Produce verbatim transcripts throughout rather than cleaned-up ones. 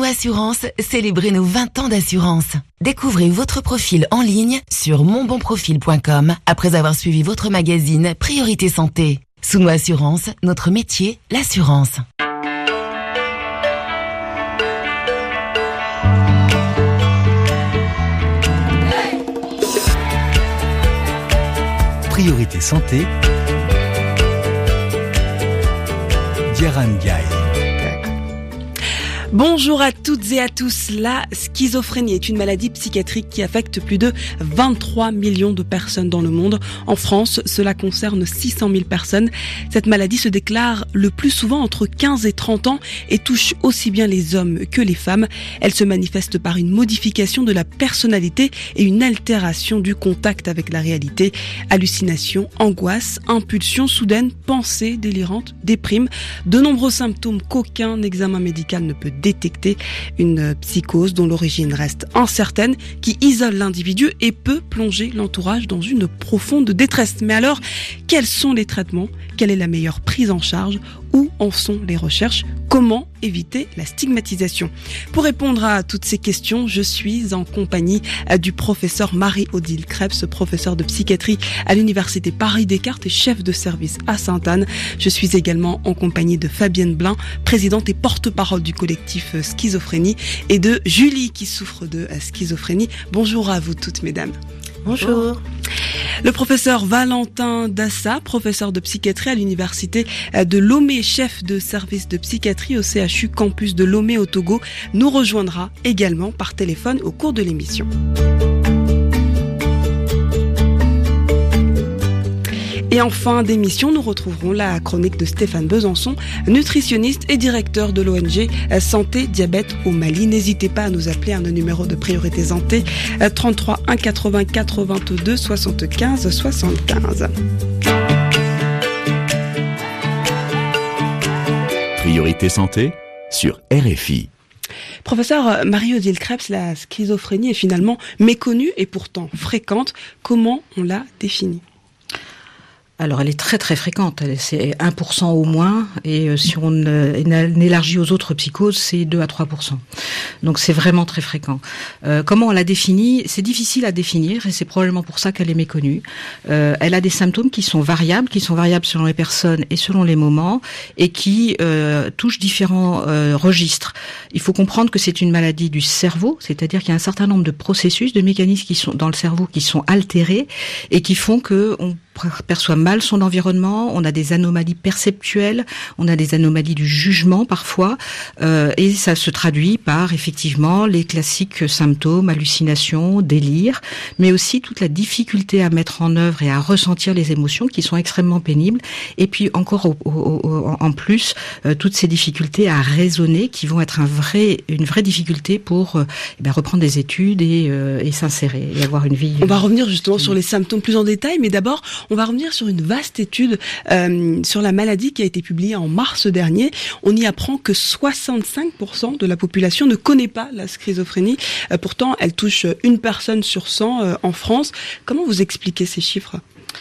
Assurance, célébrez nos vingt ans d'assurance. Découvrez votre profil en ligne sur mon bon profil point com après avoir suivi votre magazine Priorité Santé. Souno Assurance, notre métier, l'assurance. Priorité Santé, Diarra Ndiaye. Bonjour à toutes et à tous. La schizophrénie est une maladie psychiatrique qui affecte plus de vingt-trois millions de personnes dans le monde. En France, cela concerne six cent mille personnes. Cette maladie se déclare le plus souvent entre quinze et trente ans et touche aussi bien les hommes que les femmes. Elle se manifeste par une modification de la personnalité et une altération du contact avec la réalité. Hallucinations, angoisse, impulsions soudaines, pensées délirantes, déprime. De nombreux symptômes qu'aucun examen médical ne peut détecter, une psychose dont l'origine reste incertaine, qui isole l'individu et peut plonger l'entourage dans une profonde détresse. Mais alors, quels sont les traitements ? Quelle est la meilleure prise en charge ? Où en sont les recherches ? Comment éviter la stigmatisation ? Pour répondre à toutes ces questions, je suis en compagnie du professeur Marie-Odile Krebs, professeur de psychiatrie à l'université Paris-Descartes et chef de service à Sainte-Anne. Je suis également en compagnie de Fabienne Blin, présidente et porte-parole du collectif Schizophrénie, et de Julie qui souffre de schizophrénie. Bonjour à vous toutes, mesdames. Bonjour. Le professeur Valentin Dassa, professeur de psychiatrie à l'université de Lomé, chef de service de psychiatrie au C H U campus de Lomé au Togo, nous rejoindra également par téléphone au cours de l'émission. Et en fin d'émission, nous retrouverons la chronique de Stéphane Besançon, nutritionniste et directeur de l'O N G Santé Diabète au Mali. N'hésitez pas à nous appeler à nos numéros de Priorité Santé trente-trois un quatre-vingts quatre-vingt-deux soixante-quinze soixante-quinze. Priorité Santé sur R F I. Professeur Marie-Odile Krebs, la schizophrénie est finalement méconnue et pourtant fréquente. Comment on la définit ? Alors, elle est très très fréquente, c'est un pour cent au moins, et si on élargit aux autres psychoses, c'est deux à trois pour cent. Donc c'est vraiment très fréquent. Euh, comment on la définit ? C'est difficile à définir, et c'est probablement pour ça qu'elle est méconnue. Euh, elle a des symptômes qui sont variables, qui sont variables selon les personnes et selon les moments, et qui euh, touchent différents euh, registres. Il faut comprendre que c'est une maladie du cerveau, c'est-à-dire qu'il y a un certain nombre de processus, de mécanismes qui sont dans le cerveau qui sont altérés, et qui font que on perçoit mal son environnement, on a des anomalies perceptuelles, on a des anomalies du jugement parfois, euh, et ça se traduit par effectivement les classiques symptômes, hallucinations, délire, mais aussi toute la difficulté à mettre en œuvre et à ressentir les émotions qui sont extrêmement pénibles, et puis encore au, au, au, en plus euh, toutes ces difficultés à raisonner qui vont être un vrai, une vraie difficulté pour euh, eh bien, reprendre des études et, euh, et s'insérer et avoir une vie. On va revenir justement sur les symptômes plus en détail, mais d'abord on va revenir sur une vaste étude euh, sur la maladie qui a été publiée en mars dernier. On y apprend que soixante-cinq pour cent de la population ne connaît pas la schizophrénie. Euh, pourtant, elle touche une personne sur cent euh, en France. Comment vous expliquez ces chiffres ?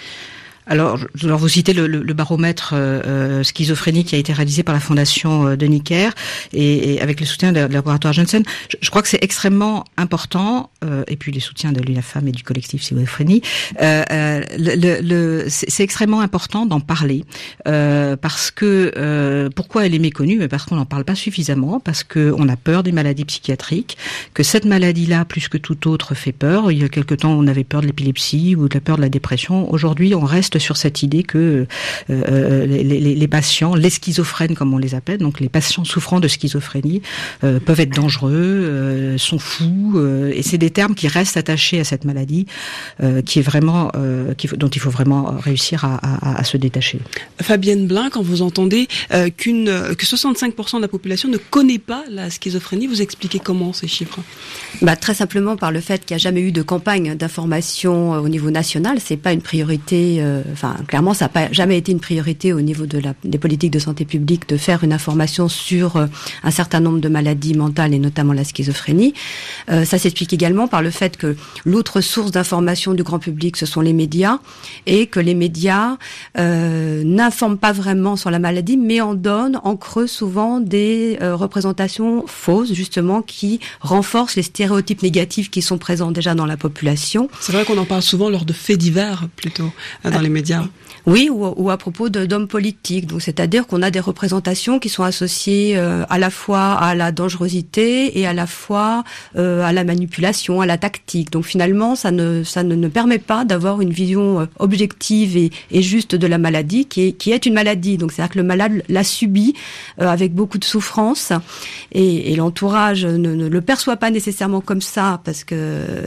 Alors, je vais vous citer le, le, le baromètre euh, schizophrénie qui a été réalisé par la Fondation euh, de Necker et, et avec le soutien de, de laboratoire Janssen. Je, je crois que c'est extrêmement important, euh, et puis les soutiens de l'UNAFAM et du collectif schizophrénie, euh, euh, le, le, le, c'est, c'est extrêmement important d'en parler euh, parce que euh, pourquoi elle est méconnue ? Mais parce qu'on n'en parle pas suffisamment, parce que on a peur des maladies psychiatriques, que cette maladie-là, plus que toute autre, fait peur. Il y a quelque temps, on avait peur de l'épilepsie ou de la peur de la dépression. Aujourd'hui, on reste sur cette idée que euh, les, les, les patients, les schizophrènes comme on les appelle, donc les patients souffrant de schizophrénie, euh, peuvent être dangereux, euh, sont fous, euh, et c'est des termes qui restent attachés à cette maladie, euh, qui est vraiment, euh, qui, dont il faut vraiment réussir à, à, à se détacher. Fabienne Blin, quand vous entendez euh, qu'une que soixante-cinq pour cent de la population ne connaît pas la schizophrénie, vous expliquez comment ces chiffres ? Bah, très simplement par le fait qu'il n'y a jamais eu de campagne d'information au niveau national. C'est pas une priorité euh, enfin, clairement, ça n'a pas jamais été une priorité au niveau de la, des politiques de santé publique de faire une information sur euh, un certain nombre de maladies mentales et notamment la schizophrénie. Euh, ça s'explique également par le fait que l'autre source d'information du grand public, ce sont les médias, et que les médias euh, n'informent pas vraiment sur la maladie, mais en donnent en creux souvent des euh, représentations fausses, justement, qui renforcent les stéréotypes négatifs qui sont présents déjà dans la population. C'est vrai qu'on en parle souvent lors de faits divers, plutôt, dans euh, les médias. Oui, ou, ou à propos de, d'hommes politiques. Donc, c'est-à-dire qu'on a des représentations qui sont associées euh, à la fois à la dangerosité et à la fois euh, à la manipulation, à la tactique. Donc, finalement, ça ne ça ne, ne permet pas d'avoir une vision euh, objective et, et juste de la maladie, qui est qui est une maladie. Donc, c'est-à-dire que le malade l'a subi euh, avec beaucoup de souffrance, et, et l'entourage ne, ne le perçoit pas nécessairement comme ça parce que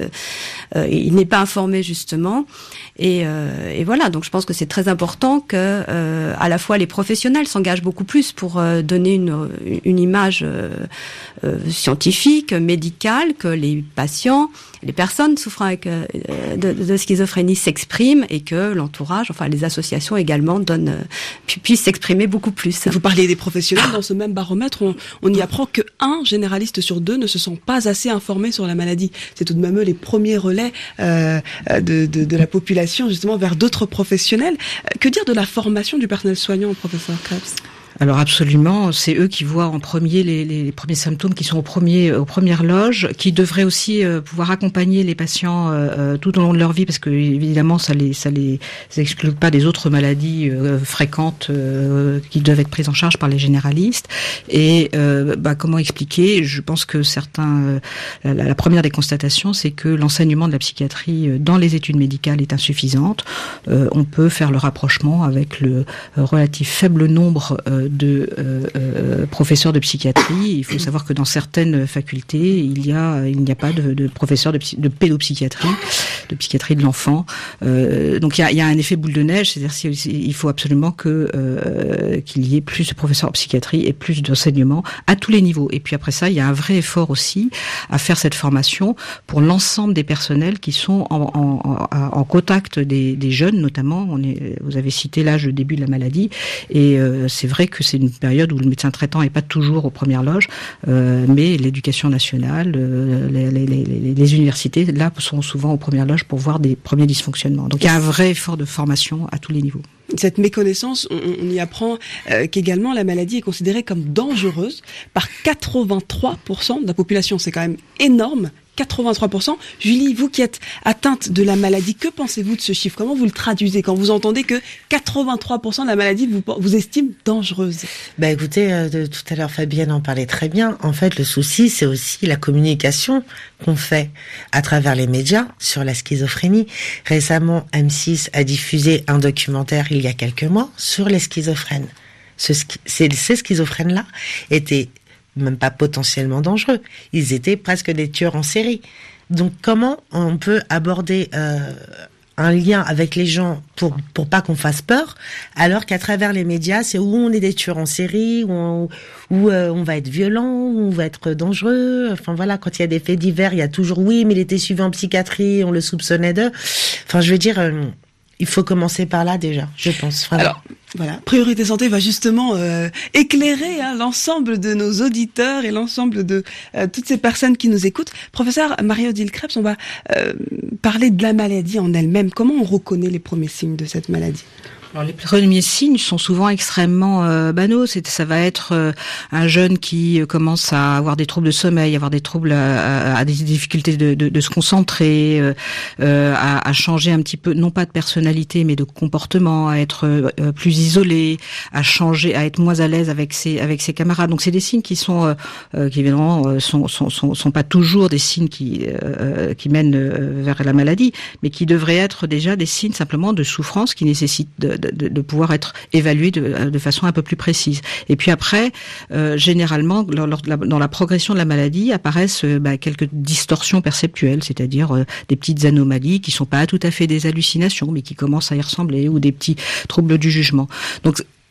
euh, il n'est pas informé justement. Et, euh, et voilà. Donc, je pense que c'est très important que euh, à la fois les professionnels s'engagent beaucoup plus pour euh, donner une, une image euh, euh, scientifique, médicale, que les patients, les personnes souffrant avec, euh, de, de schizophrénie s'expriment, et que l'entourage, enfin les associations également, donnent, euh, puissent s'exprimer beaucoup plus. Vous parliez des professionnels. Dans ce même baromètre, on, on y apprend que un généraliste sur deux ne se sent pas assez informé sur la maladie. C'est tout de même eux les premiers relais euh, de, de, de la population justement vers d'autres professionnels. Que dire de la formation du personnel soignant, professeur Krebs ? Alors absolument, c'est eux qui voient en premier les, les, les premiers symptômes, qui sont au premier, aux premières loges, qui devraient aussi euh, pouvoir accompagner les patients euh, tout au long de leur vie, parce que évidemment ça les ça les exclut pas des autres maladies euh, fréquentes euh, qui doivent être prises en charge par les généralistes. Et euh, bah, comment expliquer ? Je pense que certains, euh, la, la première des constatations, c'est que l'enseignement de la psychiatrie dans les études médicales est insuffisante. Euh, on peut faire le rapprochement avec le euh, relatif faible nombre euh, de euh, euh, professeurs de psychiatrie. Il faut savoir que dans certaines facultés, il y a il n'y a pas de, de professeurs de, psy, de pédopsychiatrie, de psychiatrie de l'enfant. Euh, donc il y a, il y a un effet boule de neige, c'est-à-dire qu'il faut absolument que euh, qu'il y ait plus de professeurs de psychiatrie et plus d'enseignement à tous les niveaux. Et puis après ça, il y a un vrai effort aussi à faire cette formation pour l'ensemble des personnels qui sont en, en, en, en contact des, des jeunes, notamment. On est, vous avez cité l'âge de début de la maladie, et euh, c'est vrai que c'est une période où le médecin traitant n'est pas toujours aux premières loges, euh, mais l'éducation nationale, euh, les, les, les, les universités, là, sont souvent aux premières loges pour voir des premiers dysfonctionnements. Donc il y a un vrai effort de formation à tous les niveaux. Cette méconnaissance, on, on y apprend euh, qu'également la maladie est considérée comme dangereuse par quatre-vingt-trois pour cent de la population. C'est quand même énorme. quatre-vingt-trois pour cent. Julie, vous qui êtes atteinte de la maladie, que pensez-vous de ce chiffre ? Comment vous le traduisez quand vous entendez que quatre-vingt-trois pour cent de la maladie vous, vous estime dangereuse ? Bah écoutez, euh, de, tout à l'heure Fabienne en parlait très bien. En fait, le souci, c'est aussi la communication qu'on fait à travers les médias sur la schizophrénie. Récemment, M six a diffusé un documentaire il y a quelques mois sur les schizophrènes. Ce, ces, ces schizophrènes-là étaient même pas potentiellement dangereux. Ils étaient presque des tueurs en série. Donc comment on peut aborder euh, un lien avec les gens pour pour pas qu'on fasse peur, alors qu'à travers les médias, c'est où on est des tueurs en série, où on, où euh, on va être violent, où on va être dangereux. Enfin voilà, quand il y a des faits divers, il y a toujours oui, mais il était suivi en psychiatrie, on le soupçonnait de. Enfin, je veux dire. Euh, Il faut commencer par là déjà, je pense. Vraiment. Alors, voilà, Priorité Santé va justement euh, éclairer hein, l'ensemble de nos auditeurs et l'ensemble de euh, toutes ces personnes qui nous écoutent. Professeur Marie-Odile Krebs, on va euh, parler de la maladie en elle-même. Comment on reconnaît les premiers signes de cette maladie ? Alors les premiers signes sont souvent extrêmement euh, banaux. C'est, ça va être euh, un jeune qui euh, commence à avoir des troubles de sommeil, avoir des troubles, à, à, à des difficultés de, de, de se concentrer, euh, euh, à, à changer un petit peu, non pas de personnalité, mais de comportement, à être euh, plus isolé, à changer, à être moins à l'aise avec ses avec ses camarades. Donc c'est des signes qui sont, euh, euh, qui évidemment euh, sont, sont sont sont pas toujours des signes qui euh, qui mènent euh, vers la maladie, mais qui devraient être déjà des signes simplement de souffrance qui nécessitent de De, de, de pouvoir être évalué de, de façon un peu plus précise. Et puis après, euh, généralement, lors, lors de la, dans la progression de la maladie, apparaissent euh, bah, quelques distorsions perceptuelles, c'est-à-dire euh, des petites anomalies qui sont pas tout à fait des hallucinations, mais qui commencent à y ressembler, ou des petits troubles du jugement. Donc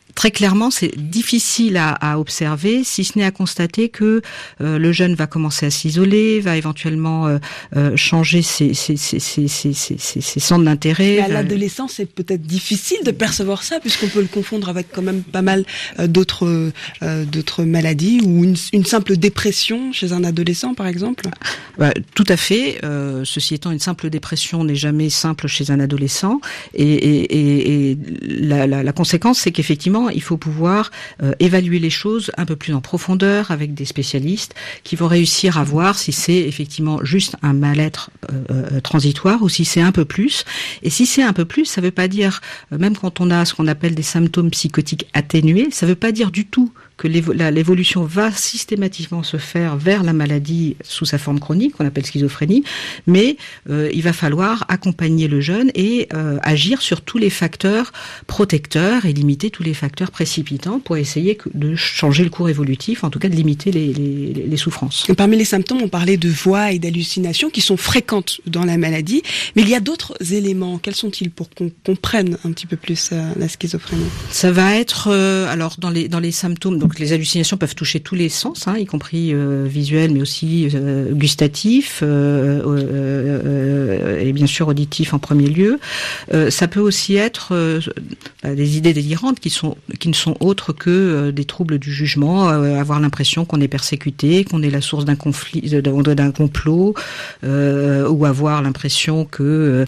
Très clairement, c'est difficile à, à observer, si ce n'est à constater que euh, le jeune va commencer à s'isoler, va éventuellement euh, euh, changer ses, ses, ses, ses, ses, ses, ses centres d'intérêt. Mais à l'adolescence, c'est peut-être difficile de percevoir ça, puisqu'on peut le confondre avec quand même pas mal euh, d'autres euh, d'autres maladies, ou une, une simple dépression chez un adolescent, par exemple. Bah, tout à fait. Euh, ceci étant, une simple dépression n'est jamais simple chez un adolescent, et, et, et, et la, la, la conséquence, c'est qu'effectivement, il faut pouvoir euh, évaluer les choses un peu plus en profondeur avec des spécialistes qui vont réussir à voir si c'est effectivement juste un mal-être euh, euh, transitoire ou si c'est un peu plus. Et si c'est un peu plus, ça veut pas dire, euh, même quand on a ce qu'on appelle des symptômes psychotiques atténués, ça veut pas dire du tout que l'évo- la, l'évolution va systématiquement se faire vers la maladie sous sa forme chronique, qu'on appelle schizophrénie, mais euh, il va falloir accompagner le jeune et euh, agir sur tous les facteurs protecteurs et limiter tous les facteurs précipitants pour essayer de changer le cours évolutif, en tout cas de limiter les, les, les souffrances. Et parmi les symptômes, on parlait de voix et d'hallucinations qui sont fréquentes dans la maladie, mais il y a d'autres éléments. Quels sont-ils pour qu'on comprenne un petit peu plus euh, la schizophrénie? Ça va être, euh, alors dans les, dans les symptômes, donc les hallucinations peuvent toucher tous les sens, hein, y compris euh, visuels, mais aussi euh, gustatifs euh, euh, euh, et bien sûr auditifs en premier lieu. Euh, ça peut aussi être euh, des idées délirantes qui sont qui ne sont autres que euh, des troubles du jugement, euh, avoir l'impression qu'on est persécuté, qu'on est la source d'un conflit, d'un complot, euh, ou avoir l'impression que euh,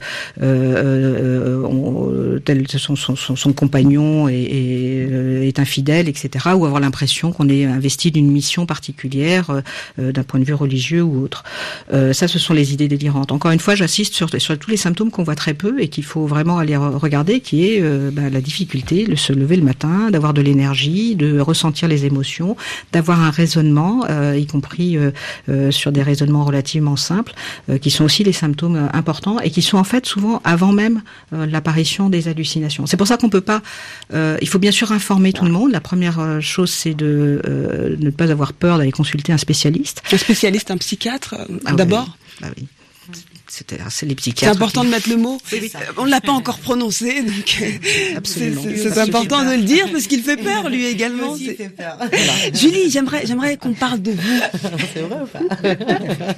euh, on, tel son, son, son, son compagnon est, est, est infidèle, et cetera, ou avoir l'impression qu'on est investi d'une mission particulière euh, d'un point de vue religieux ou autre. Euh, ça, ce sont les idées délirantes. Encore une fois, j'assiste sur, sur tous les symptômes qu'on voit très peu et qu'il faut vraiment aller regarder, qui est euh, bah, la difficulté de se lever le matin, d'avoir de l'énergie, de ressentir les émotions, d'avoir un raisonnement, euh, y compris euh, euh, sur des raisonnements relativement simples, euh, qui sont aussi des symptômes euh, importants et qui sont en fait souvent avant même euh, l'apparition des hallucinations. C'est pour ça qu'on peut pas... Euh, il faut bien sûr informer tout le monde. La première chose, c'est de euh, ne pas avoir peur d'aller consulter un spécialiste. Un spécialiste, un psychiatre, ah, d'abord bah oui. Bah oui. C'est, c'est les psychiatres. C'est important qui... de mettre le mot. Oui, oui. On l'a pas encore prononcé, donc absolument. C'est, c'est, c'est important de le dire parce qu'il fait peur lui également. Lui aussi fait peur. Voilà. Julie, j'aimerais, j'aimerais qu'on parle de vous. C'est vrai ou pas?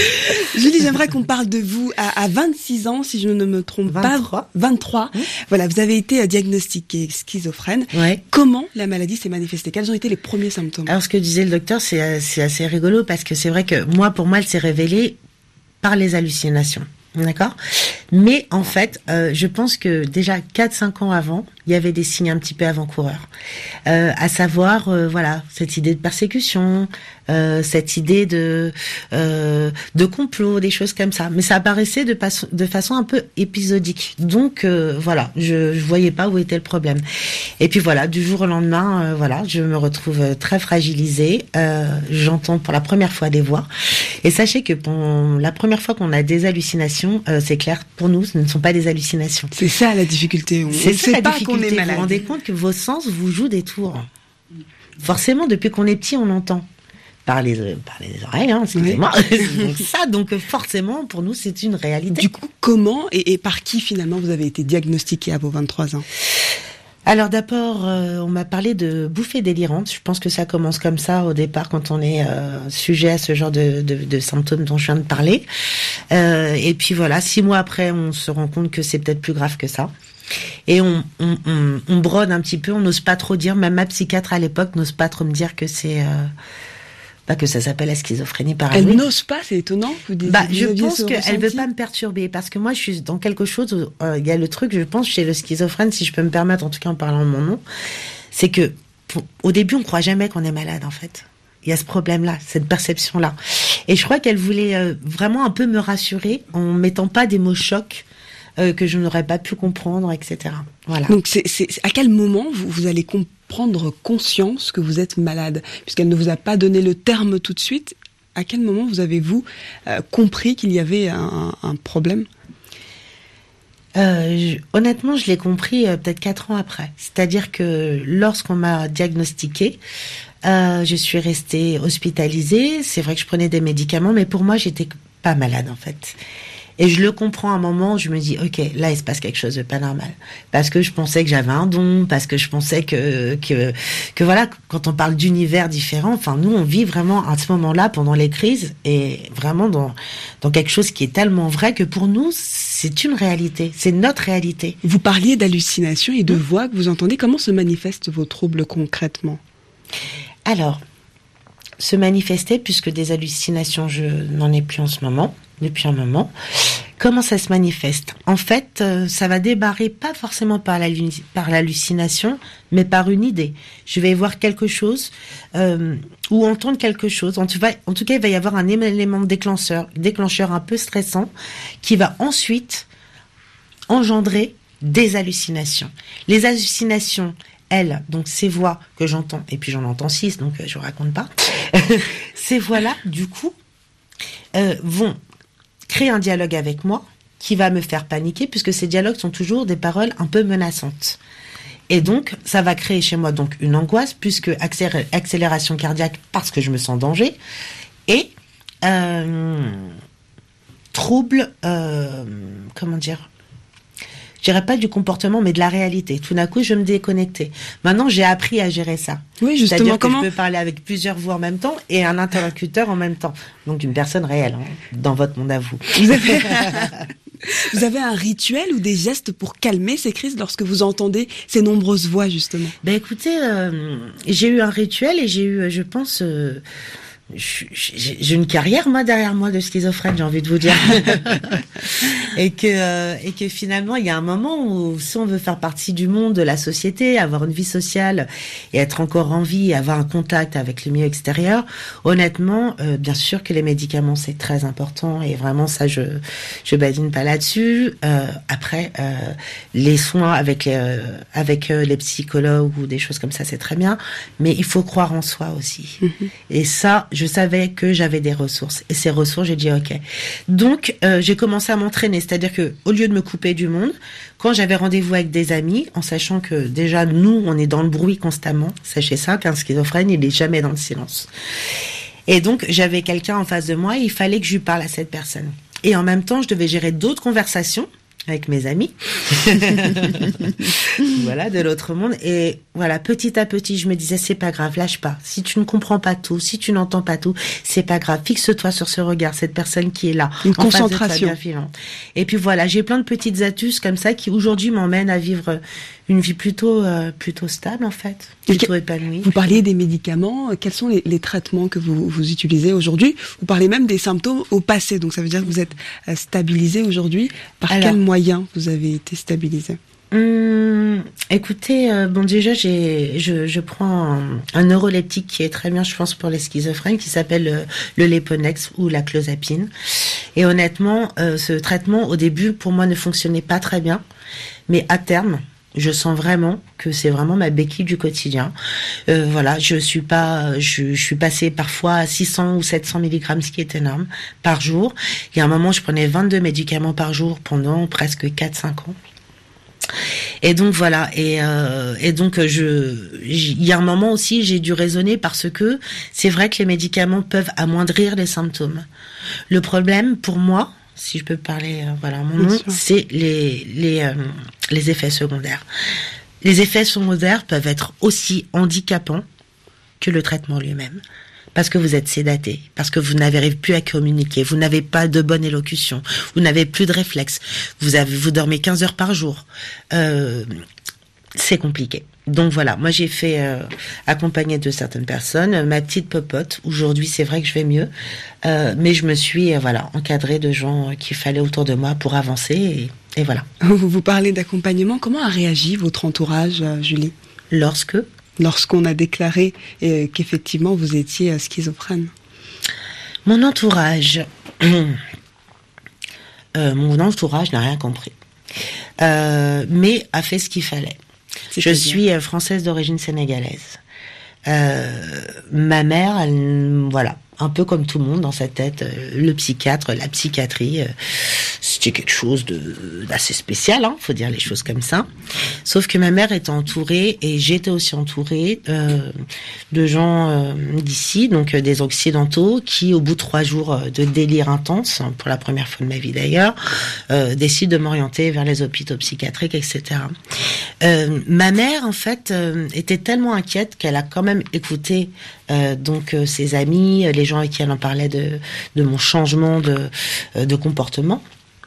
Julie, j'aimerais qu'on parle de vous à, à vingt-six ans, si je ne me trompe vingt-trois. pas. vingt-trois. Mmh. Voilà, vous avez été diagnostiquée schizophrène. Ouais. Comment la maladie s'est manifestée? Quels ont été les premiers symptômes? Alors, ce que disait le docteur, c'est, c'est assez rigolo parce que c'est vrai que moi, pour moi, elle s'est révélée par les hallucinations. D'accord? Mais en fait, euh, je pense que déjà quatre cinq ans avant, il y avait des signes un petit peu avant-coureurs. Euh, à savoir, euh, voilà, cette idée de persécution, euh, cette idée de euh, de complot, des choses comme ça. Mais ça apparaissait de, pas, de façon un peu épisodique. Donc, euh, voilà, je, je voyais pas où était le problème. Et puis voilà, du jour au lendemain, euh, voilà, je me retrouve très fragilisée. Euh, j'entends pour la première fois des voix. Et sachez que pour la première fois qu'on a des hallucinations, euh, c'est clair, pour nous, ce ne sont pas des hallucinations. C'est ça la difficulté. On c'est ça la pas difficulté. Qu'on est malade. Vous vous rendez compte que vos sens vous jouent des tours. Forcément, depuis qu'on est petit, on entend. Par les, par les oreilles, hein, excusez-moi. Oui. Donc ça, donc forcément, pour nous, c'est une réalité. Du coup, comment et, et par qui, finalement, vous avez été diagnostiquée à vos vingt-trois ans? Alors d'abord, euh, on m'a parlé de bouffées délirantes. Je pense que ça commence comme ça au départ quand on est euh, sujet à ce genre de, de, de symptômes dont je viens de parler. Euh, et puis voilà, six mois après, on se rend compte que c'est peut-être plus grave que ça. Et on, on, on, on brode un petit peu, on n'ose pas trop dire, même ma psychiatre à l'époque n'ose pas trop me dire que c'est... Euh, bah, que ça s'appelle la schizophrénie paranoïde. Elle n'ose pas, c'est étonnant. Vous dites, bah, vous je pense qu'elle ressenti. veut pas me perturber parce que moi je suis dans quelque chose où il euh, y a le truc, je pense, chez le schizophrène, si je peux me permettre, en tout cas en parlant de mon nom, c'est que pour, au début on croit jamais qu'on est malade en fait. Il y a ce problème-là, cette perception-là. Et je crois qu'elle voulait euh, vraiment un peu me rassurer en mettant pas des mots chocs euh, que je n'aurais pas pu comprendre, et cetera. Voilà. Donc c'est, c'est à quel moment vous, vous allez prendre conscience que vous êtes malade, puisqu'elle ne vous a pas donné le terme tout de suite? À quel moment vous avez-vous euh, compris qu'il y avait un, un problème? Euh, je, honnêtement, je l'ai compris euh, peut-être quatre ans après. C'est-à-dire que lorsqu'on m'a diagnostiquée, euh, je suis restée hospitalisée. C'est vrai que je prenais des médicaments, mais pour moi, j'étais pas malade en fait. Et je le comprends à un moment où je me dis, ok, là il se passe quelque chose de pas normal, parce que je pensais que j'avais un don, parce que je pensais que que que voilà, quand on parle d'univers différents, enfin nous on vit vraiment à ce moment-là pendant les crises et vraiment dans dans quelque chose qui est tellement vrai que pour nous c'est une réalité, c'est notre réalité. Vous parliez d'hallucinations et de voix que vous entendez. Comment se manifestent vos troubles concrètement? Alors, se manifester, puisque des hallucinations, je n'en ai plus en ce moment, depuis un moment. Comment ça se manifeste? En fait, euh, ça va débarrer pas forcément par, la, par l'hallucination, mais par une idée. Je vais voir quelque chose euh, ou entendre quelque chose. En tout, cas, en tout cas, il va y avoir un élément déclencheur, déclencheur un peu stressant qui va ensuite engendrer des hallucinations. Les hallucinations, elles, donc ces voix que j'entends, et puis j'en entends six, donc euh, je vous raconte pas, ces voix-là, du coup, euh, vont créer un dialogue avec moi qui va me faire paniquer, puisque ces dialogues sont toujours des paroles un peu menaçantes. Et donc, ça va créer chez moi donc une angoisse, puisque accélé- accélération cardiaque parce que je me sens en danger, et euh, trouble, euh, comment dire, je dirais pas du comportement, mais de la réalité. Tout d'un coup, je vais me déconnecter. Maintenant, j'ai appris à gérer ça. Oui, justement, c'est-à-dire que comment je peux parler avec plusieurs voix en même temps et un interlocuteur en même temps. Donc, une personne réelle, hein, dans votre monde à vous. Vous avez... vous avez un rituel ou des gestes pour calmer ces crises lorsque vous entendez ces nombreuses voix, justement? Ben, écoutez, euh, j'ai eu un rituel et j'ai eu, je pense, euh, j'ai une carrière moi derrière moi de schizophrène, j'ai envie de vous dire. et que euh, et que finalement il y a un moment où si on veut faire partie du monde, de la société, avoir une vie sociale et être encore en vie, avoir un contact avec le milieu extérieur, honnêtement, euh, bien sûr que les médicaments c'est très important et vraiment ça je je badine pas là-dessus. Euh, après euh, les soins avec euh, avec euh, les psychologues ou des choses comme ça c'est très bien, mais il faut croire en soi aussi. Mm-hmm. Et ça je savais que j'avais des ressources. Et ces ressources, j'ai dit OK. Donc, euh, j'ai commencé à m'entraîner. C'est-à-dire que, au lieu de me couper du monde, quand j'avais rendez-vous avec des amis, en sachant que déjà, nous, on est dans le bruit constamment. Sachez ça, qu'un schizophrène, il est jamais dans le silence. Et donc, j'avais quelqu'un en face de moi et il fallait que je lui parle à cette personne. Et en même temps, je devais gérer d'autres conversations avec mes amis. Voilà, de l'autre monde. Et voilà, petit à petit, je me disais, c'est pas grave, lâche pas. Si tu ne comprends pas tout, si tu n'entends pas tout, c'est pas grave. Fixe-toi sur ce regard, cette personne qui est là. Une concentration. Et puis voilà, j'ai plein de petites astuces comme ça qui aujourd'hui m'emmènent à vivre une vie plutôt euh, plutôt stable en fait, plutôt épanouie. Vous parliez des médicaments, quels sont les, les traitements que vous, vous utilisez aujourd'hui? Vous parlez même des symptômes au passé, donc ça veut dire que vous êtes euh, stabilisé aujourd'hui. Par Alors, quel moyen vous avez été stabilisé? Hum, écoutez, euh, bon déjà j'ai, je, je prends un, un neuroleptique qui est très bien, je pense pour les schizophrènes, qui s'appelle le, le Leponex ou la clozapine. Et honnêtement, euh, ce traitement au début pour moi ne fonctionnait pas très bien, mais à terme, je sens vraiment que c'est vraiment ma béquille du quotidien. Euh, voilà, je suis pas, je, je suis passée parfois à six cents ou sept cents milligrammes, ce qui est énorme, par jour. Il y a un moment, je prenais vingt-deux médicaments par jour pendant presque quatre cinq ans. Et donc voilà, et euh, et donc je, il y a un moment aussi j'ai dû raisonner parce que c'est vrai que les médicaments peuvent amoindrir les symptômes. Le problème pour moi, si je peux parler, euh, voilà, mon nom, c'est les les euh, les effets secondaires. Les effets secondaires peuvent être aussi handicapants que le traitement lui-même. Parce que vous êtes sédaté, parce que vous n'arrivez plus à communiquer, vous n'avez pas de bonne élocution, vous n'avez plus de réflexes, vous avez, vous dormez quinze heures par jour. Euh, c'est compliqué. Donc voilà, moi j'ai fait euh, accompagner de certaines personnes, ma petite popote. Aujourd'hui, c'est vrai que je vais mieux, euh, mais je me suis euh, voilà encadrée de gens qu'il fallait autour de moi pour avancer et, et voilà. Vous vous parlez d'accompagnement. Comment a réagi votre entourage, euh, Julie? Lorsque Lorsqu'on a déclaré euh, qu'effectivement vous étiez euh, schizophrène? Mon entourage, euh, mon entourage n'a rien compris, euh, mais a fait ce qu'il fallait. Je suis française d'origine sénégalaise. Euh, ma mère, elle, voilà, un peu comme tout le monde dans sa tête, euh, le psychiatre, la psychiatrie, euh, c'était quelque chose de d'assez spécial, hein, faut dire les choses comme ça. Sauf que ma mère était entourée, et j'étais aussi entourée euh, de gens euh, d'ici, donc euh, des occidentaux, qui au bout de trois jours euh, de délire intense, hein, pour la première fois de ma vie d'ailleurs, euh, décident de m'orienter vers les hôpitaux psychiatriques, et cetera. Euh, ma mère, en fait, euh, était tellement inquiète qu'elle a quand même écouté euh, donc euh, ses amis, les gens avec qui elle en parlait de de mon changement de euh, de comportement.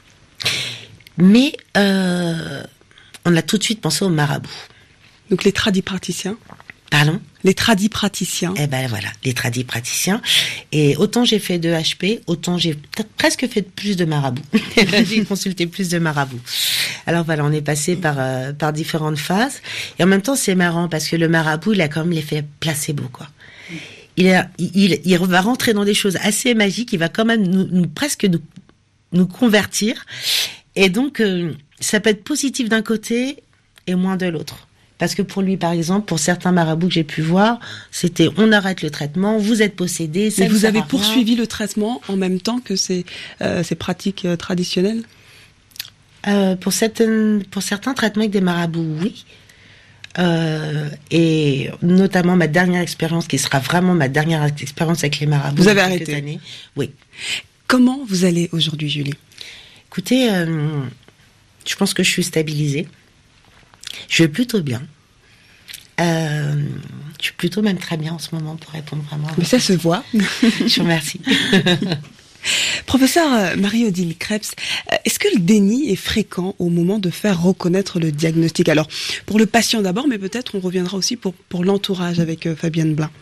Mais euh, on a tout de suite pensé aux marabouts. Donc les tradipraticiens. Pardon ? Les tradipraticiens. Eh ben voilà, les tradipraticiens. Et autant j'ai fait de H P, autant j'ai peut-être presque fait plus de marabouts. J'ai consulté plus de marabouts. Alors voilà, on est passé par euh, par différentes phases. Et en même temps, c'est marrant parce que le marabout, il a quand même l'effet placebo, quoi. Il, a, il, il va rentrer dans des choses assez magiques. Il va quand même nous, nous presque nous, nous convertir. Et donc, euh, ça peut être positif d'un côté et moins de l'autre. Parce que pour lui, par exemple, pour certains marabouts que j'ai pu voir, c'était on arrête le traitement, vous êtes possédé. Mais vous avez poursuivi le traitement en même temps que ces, euh, ces pratiques euh, traditionnelles ? euh, pour, certaines, pour certains traitements avec des marabouts, oui. Euh, et notamment ma dernière expérience, qui sera vraiment ma dernière expérience avec les marabouts. Vous avez arrêté ? Années. Oui. Comment vous allez aujourd'hui, Julie ? Écoutez, euh, je pense que je suis stabilisée. Je vais plutôt bien. Euh, je suis plutôt même très bien en ce moment, pour répondre vraiment. Mais ça se voit. Je vous remercie. Professeur Marie-Odile Krebs, est-ce que le déni est fréquent au moment de faire reconnaître le diagnostic ? Alors, pour le patient d'abord, mais peut-être on reviendra aussi pour, pour l'entourage avec euh, Fabienne Blin.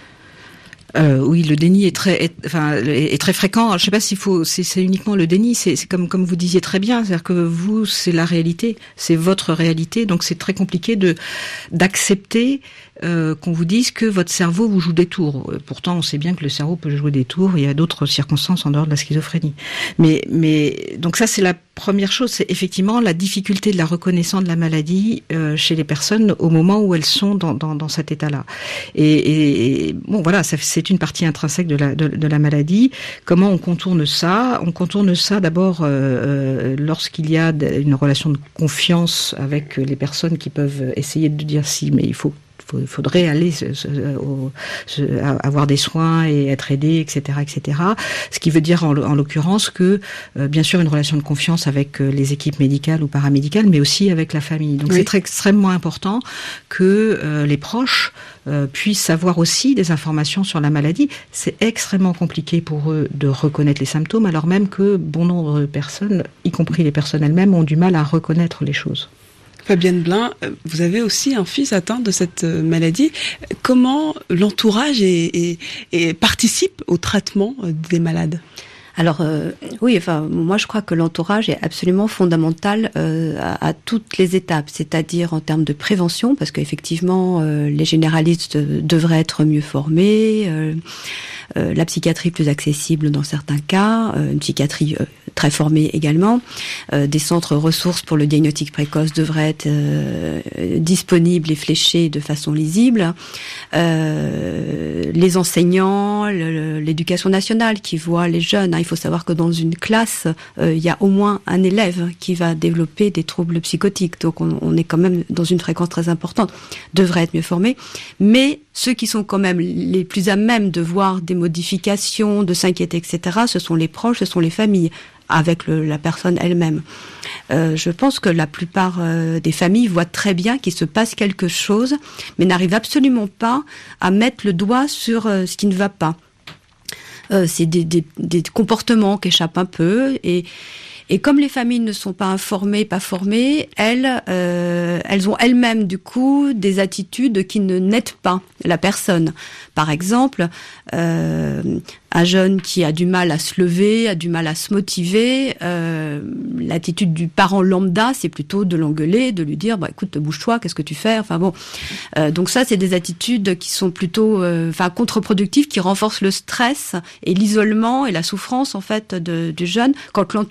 Euh, oui, le déni est très, est, enfin, est, est très fréquent. Alors, je ne sais pas s'il faut, c'est, c'est uniquement le déni. C'est, c'est comme, comme vous disiez très bien, c'est-à-dire que vous, c'est la réalité, c'est votre réalité. Donc, c'est très compliqué de d'accepter euh, qu'on vous dise que votre cerveau vous joue des tours. Pourtant, on sait bien que le cerveau peut jouer des tours. Il y a d'autres circonstances en dehors de la schizophrénie. Mais, mais donc ça, c'est la première chose. C'est effectivement la difficulté de la reconnaissance de la maladie euh, chez les personnes au moment où elles sont dans, dans, dans cet état-là. Et, et bon, voilà, ça, c'est une partie intrinsèque de la, de, de la maladie. Comment on contourne ça ? On contourne ça d'abord euh, lorsqu'il y a une relation de confiance avec les personnes qui peuvent essayer de dire si, mais il faut il faudrait aller se, se, au, se, avoir des soins et être aidé, et cetera, et cetera. Ce qui veut dire en, en l'occurrence que, euh, bien sûr, une relation de confiance avec euh, les équipes médicales ou paramédicales, mais aussi avec la famille. Donc, oui. C'est très, extrêmement important que euh, les proches euh, puissent avoir aussi des informations sur la maladie. C'est extrêmement compliqué pour eux de reconnaître les symptômes, alors même que bon nombre de personnes, y compris les personnes elles-mêmes, ont du mal à reconnaître les choses. Fabienne Blin, vous avez aussi un fils atteint de cette maladie. Comment l'entourage est, est, est, participe au traitement des malades ? Alors euh, oui, enfin moi je crois que l'entourage est absolument fondamental euh, à, à toutes les étapes, c'est-à-dire en termes de prévention, parce qu'effectivement euh, les généralistes devraient être mieux formés, euh, euh, la psychiatrie plus accessible dans certains cas, euh, une psychiatrie euh, très formée également, euh, des centres ressources pour le diagnostic précoce devraient être euh, disponibles et fléchés de façon lisible, euh, les enseignants, le, l'éducation nationale qui voit les jeunes, hein, il faut savoir que dans une classe, euh, il y a au moins un élève qui va développer des troubles psychotiques. Donc on, on est quand même dans une fréquence très importante. Devrait être mieux formés. Mais ceux qui sont quand même les plus à même de voir des modifications, de s'inquiéter, et cetera, ce sont les proches, ce sont les familles, avec le, la personne elle-même. Euh, je pense que la plupart euh, des familles voient très bien qu'il se passe quelque chose, mais n'arrivent absolument pas à mettre le doigt sur euh, ce qui ne va pas. Euh, c'est des, des, des comportements qui échappent un peu, et, et comme les familles ne sont pas informées, pas formées, elles, euh, elles ont elles-mêmes du coup des attitudes qui ne n'aident pas la personne. Par exemple, euh, un jeune qui a du mal à se lever, a du mal à se motiver, euh, l'attitude du parent lambda, c'est plutôt de l'engueuler, de lui dire bah écoute, bouge-toi, qu'est-ce que tu fais ? Enfin bon, euh, donc ça c'est des attitudes qui sont plutôt, euh, enfin contre-productives, qui renforcent le stress et l'isolement et la souffrance en fait de, du jeune. Quand l'entourage, par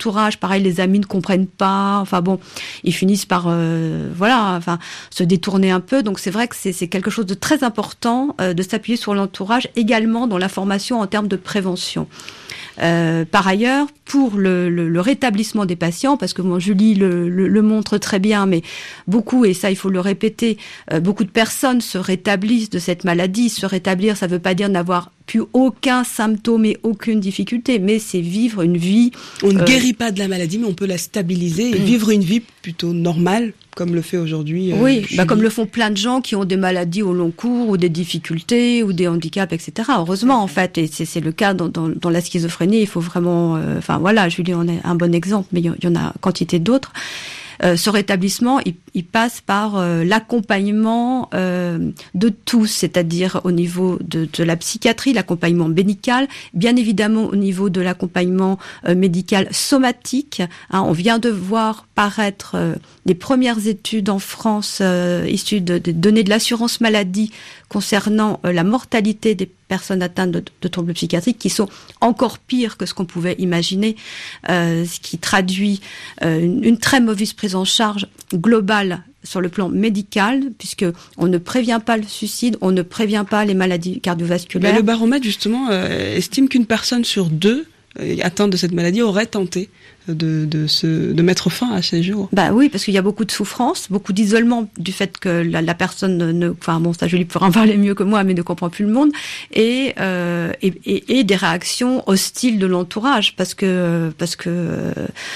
pareil, les amis ne comprennent pas. Enfin bon, ils finissent par euh, voilà, enfin se détourner un peu. Donc c'est vrai que c'est, c'est quelque chose de très important euh, de s'appuyer sur l'entourage, également dans la formation en termes de prévention. Euh, par ailleurs, pour le, le, le rétablissement des patients, parce que bon, Julie le, le, le montre très bien, mais beaucoup, et ça il faut le répéter, euh, beaucoup de personnes se rétablissent de cette maladie. Se rétablir, ça ne veut pas dire n'avoir plus aucun symptôme et aucune difficulté, mais c'est vivre une vie... On ne euh, guérit pas de la maladie, mais on peut la stabiliser et mmh. vivre une vie plutôt normale, comme le fait aujourd'hui. Euh, oui, bah comme le font plein de gens qui ont des maladies au long cours, ou des difficultés, ou des handicaps, et cetera. Heureusement, en fait, et c'est, c'est le cas dans, dans, dans la schizophrénie. Il faut vraiment... Euh, enfin voilà, Julie en est un bon exemple, mais il y en a quantité d'autres. Euh, ce rétablissement, il, il passe par euh, l'accompagnement euh, de tous, c'est-à-dire au niveau de, de la psychiatrie, l'accompagnement médical, bien évidemment au niveau de l'accompagnement euh, médical somatique. Hein, on vient de voir paraître euh, les premières études en France euh, issues de, de données de l'assurance maladie concernant euh, la mortalité des personnes atteintes de, de troubles psychiatriques qui sont encore pires que ce qu'on pouvait imaginer, euh, ce qui traduit euh, une, une très mauvaise prise en charge globale sur le plan médical, puisque on ne prévient pas le suicide, on ne prévient pas les maladies cardiovasculaires. Mais le baromètre, justement, euh, estime qu'une personne sur deux euh, atteinte de cette maladie aurait tenté de, de, se, de mettre fin à ces jours. Bah oui, parce qu'il y a beaucoup de souffrance, beaucoup d'isolement du fait que la, la personne ne, enfin bon, ça Julie pourra en parler mieux que moi, mais ne comprend plus le monde, et, euh, et, et, et des réactions hostiles de l'entourage, parce que parce que euh,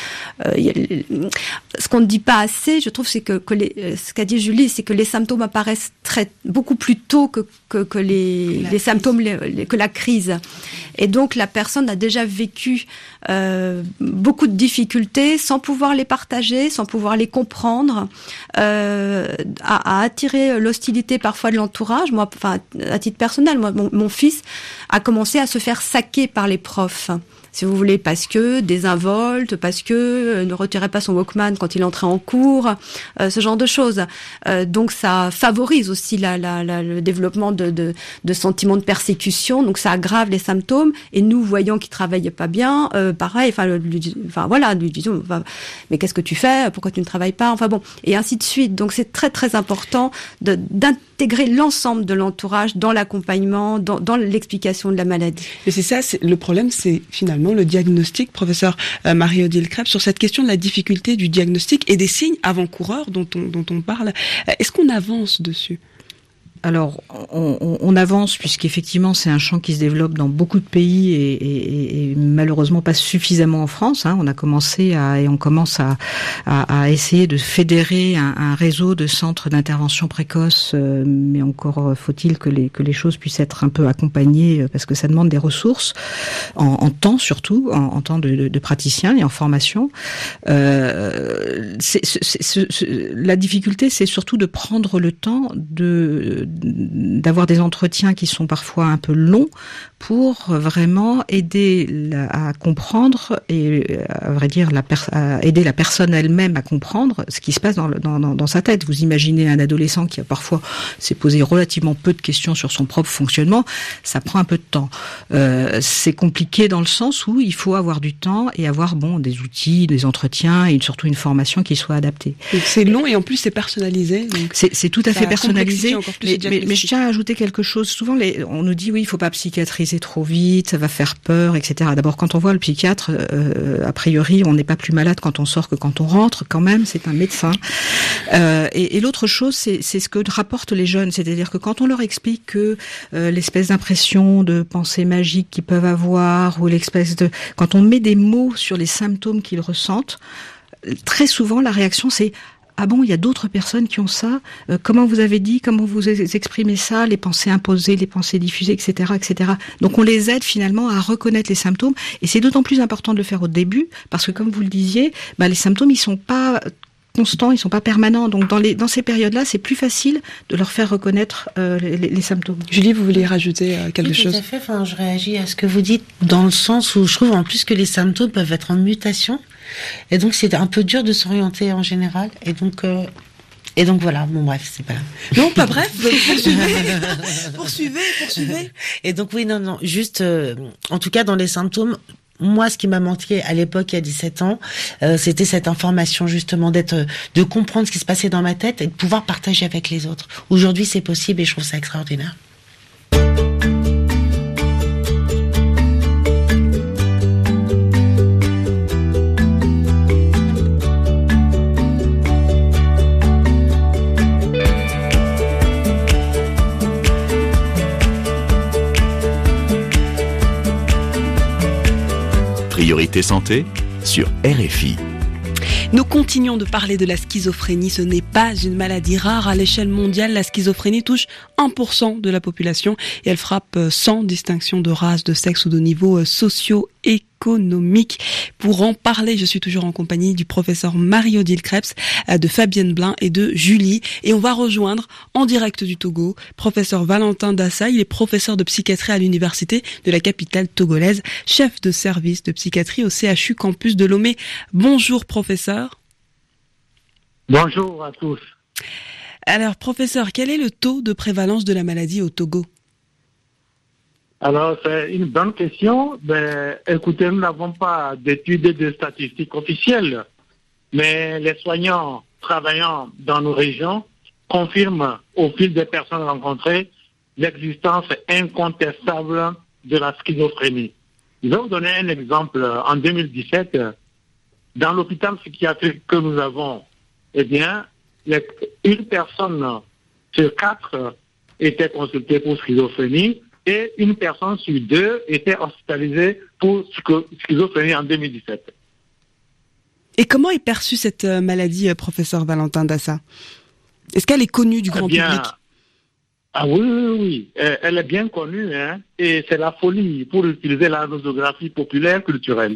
y a, ce qu'on ne dit pas assez, je trouve, c'est que, que les, ce qu'a dit Julie, c'est que les symptômes apparaissent très beaucoup plus tôt que que, que les, les symptômes, les, les, que la crise, et donc la personne a déjà vécu euh, beaucoup de difficultés sans pouvoir les partager, sans pouvoir les comprendre, euh, à, à attirer l'hostilité parfois de l'entourage. Moi, enfin, à titre personnel, moi, mon, mon fils a commencé à se faire saquer par les profs, si vous voulez, parce que désinvolte, parce que euh, ne retirait pas son Walkman quand il entrait en cours, euh, ce genre de choses. Euh, donc ça favorise aussi la, la, la, le développement de, de, de sentiments de persécution, donc ça aggrave les symptômes. Et nous, voyant qu'il travaillait pas bien, euh, pareil, enfin, lui, enfin voilà, lui disons, enfin, mais qu'est-ce que tu fais ? Pourquoi tu ne travailles pas ? Enfin bon, et ainsi de suite. Donc c'est très très important de, d'intégrer l'ensemble de l'entourage dans l'accompagnement, dans, dans l'explication de la maladie. Et c'est ça, c'est, le problème, c'est finalement le diagnostic, professeur euh, Marie-Odile Krebs, sur cette question de la difficulté du diagnostic et des signes avant-coureurs dont on, dont on parle. Est-ce qu'on avance dessus ? Alors, on, on avance puisqu'effectivement c'est un champ qui se développe dans beaucoup de pays et, et, et malheureusement pas suffisamment en France. Hein. On a commencé à et on commence à, à, à essayer de fédérer un, un réseau de centres d'intervention précoce, euh, mais encore faut-il que les que les choses puissent être un peu accompagnées parce que ça demande des ressources en, en temps surtout, en, en temps de, de, de praticiens et en formation. Euh, c'est, c'est, c'est, c'est, la difficulté, c'est surtout de prendre le temps de d'avoir des entretiens qui sont parfois un peu longs pour vraiment aider la, à comprendre et à vrai dire la per, à aider la personne elle-même à comprendre ce qui se passe dans, le, dans, dans, dans sa tête. Vous imaginez un adolescent qui a parfois s'est posé relativement peu de questions sur son propre fonctionnement, ça prend un peu de temps. Euh, c'est compliqué dans le sens où il faut avoir du temps et avoir bon des outils, des entretiens et surtout une formation qui soit adaptée. Donc c'est long et en plus c'est personnalisé. Donc c'est, c'est tout à fait personnalisé. Mais, mais, mais je tiens à ajouter quelque chose. Souvent, les, on nous dit oui, il faut pas psychiatriser trop vite, ça va faire peur, et cetera. D'abord, quand on voit le psychiatre, euh, a priori, on n'est pas plus malade quand on sort que quand on rentre. Quand même, c'est un médecin. Euh, et, et l'autre chose, c'est, c'est ce que rapportent les jeunes, c'est-à-dire que quand on leur explique que euh, l'espèce d'impression de pensée magique qu'ils peuvent avoir, ou l'espèce de, quand on met des mots sur les symptômes qu'ils ressentent, très souvent la réaction c'est ah bon, il y a d'autres personnes qui ont ça. Euh, comment vous avez dit, comment vous exprimez ça, les pensées imposées, les pensées diffusées, et cetera, et cetera. Donc on les aide finalement à reconnaître les symptômes, et c'est d'autant plus important de le faire au début parce que comme vous le disiez, bah, les symptômes ils sont pas constants, ils sont pas permanents. Donc dans les dans ces périodes-là, c'est plus facile de leur faire reconnaître euh, les, les symptômes. Julie, vous voulez rajouter euh, quelque oui, chose ? Tout à fait. Enfin, je réagis à ce que vous dites dans le sens où je trouve en plus que les symptômes peuvent être en mutation. Et donc, c'est un peu dur de s'orienter en général. Et donc, euh, et donc voilà. Bon, bref, c'est pas... Non, pas bref. Poursuivez. poursuivez, poursuivez. Et donc, oui, non, non. Juste, euh, en tout cas, dans les symptômes, moi, ce qui m'a manqué à l'époque, il y a dix-sept ans, euh, c'était cette information, justement, d'être, de comprendre ce qui se passait dans ma tête et de pouvoir partager avec les autres. Aujourd'hui, c'est possible et je trouve ça extraordinaire. Priorité santé sur R F I. Nous continuons de parler de la schizophrénie. Ce n'est pas une maladie rare. À l'échelle mondiale, la schizophrénie touche un pour cent de la population et elle frappe sans distinction de race, de sexe ou de niveau socio-économique. Pour en parler, je suis toujours en compagnie du professeur Marie-Odile Krebs, de Fabienne Blin et de Julie. Et on va rejoindre en direct du Togo professeur Valentin Dassa. Il est professeur de psychiatrie à l'université de la capitale togolaise, chef de service de psychiatrie au C H U campus de Lomé. Bonjour professeur. Bonjour à tous. Alors professeur, quel est le taux de prévalence de la maladie au Togo ? Alors, c'est une bonne question. Ben, écoutez, nous n'avons pas d'études de statistiques officielles, mais les soignants travaillant dans nos régions confirment au fil des personnes rencontrées l'existence incontestable de la schizophrénie. Je vais vous donner un exemple. En deux mille dix-sept, dans l'hôpital psychiatrique que nous avons, eh bien, une personne sur quatre était consultée pour schizophrénie et une personne sur deux était hospitalisée pour schizophrénie en deux mille dix-sept. Et comment est perçue cette maladie, professeur Valentin Dassa ? Est-ce qu'elle est connue du grand eh bien, public ? Ah oui, oui, oui. Elle est bien connue, hein, et c'est la folie pour utiliser la nosographie populaire culturelle.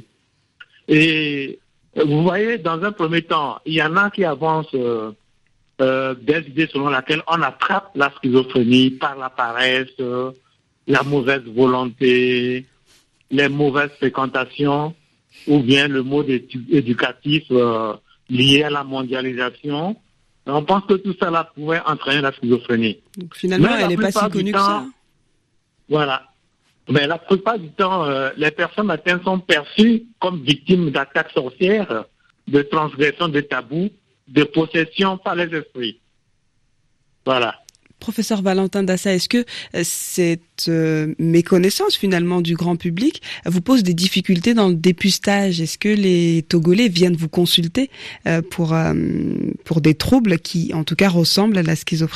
Et vous voyez, dans un premier temps, il y en a qui avancent euh, euh, des idées selon lesquelles on attrape la schizophrénie par la paresse, euh, la mauvaise volonté, les mauvaises fréquentations, ou bien le mode éducatif euh, lié à la mondialisation. On pense que tout ça là pouvait entraîner la schizophrénie. Donc, finalement, Mais elle n'est pas si connue que ça. Voilà. Mais la plupart du temps, euh, les personnes atteintes sont perçues comme victimes d'attaques sorcières, de transgression de tabous, de possession par les esprits. Voilà. Professeur Valentin Dassa, est-ce que cette euh, méconnaissance finalement du grand public vous pose des difficultés dans le dépistage ? Est-ce que les Togolais viennent vous consulter euh, pour, euh, pour des troubles qui, en tout cas, ressemblent à la schizophrénie ?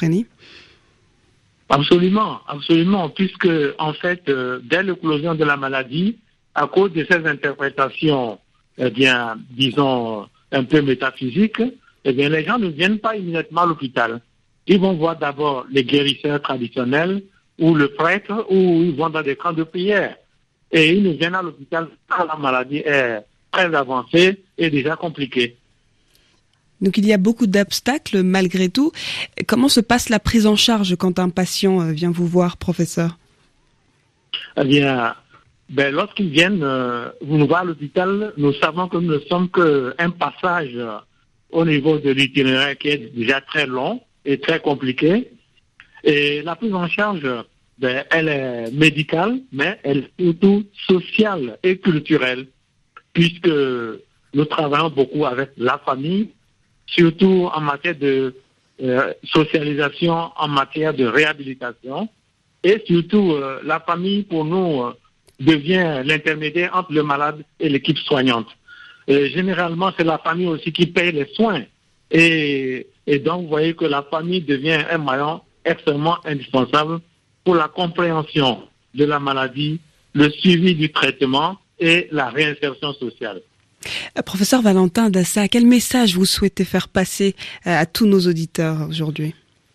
Absolument, absolument, puisque en fait, euh, dès l'éclosion de la maladie, à cause de ces interprétations, eh bien, disons, un peu métaphysiques, eh bien, les gens ne viennent pas immédiatement à l'hôpital. Ils vont voir d'abord les guérisseurs traditionnels ou le prêtre, ou ils vont dans des camps de prière. Et ils ne viennent à l'hôpital quand la maladie est très avancée et déjà compliquée. Donc il y a beaucoup d'obstacles malgré tout. Comment se passe la prise en charge quand un patient vient vous voir, professeur ? Eh bien, ben, lorsqu'ils viennent euh, vous nous voir à l'hôpital, nous savons que nous ne sommes qu'un passage euh, au niveau de l'itinéraire qui est déjà très long et très compliqué. Et la prise en charge, ben, elle est médicale, mais elle est surtout sociale et culturelle, puisque nous travaillons beaucoup avec la famille, surtout en matière de euh, socialisation, en matière de réhabilitation. Et surtout, euh, la famille, pour nous, euh, devient l'intermédiaire entre le malade et l'équipe soignante. Et généralement, c'est la famille aussi qui paye les soins. Et, et donc, vous voyez que la famille devient un maillon extrêmement indispensable pour la compréhension de la maladie, le suivi du traitement et la réinsertion sociale. Euh, professeur Valentin Dassa, quel message vous souhaitez faire passer euh, à tous nos auditeurs aujourd'hui ?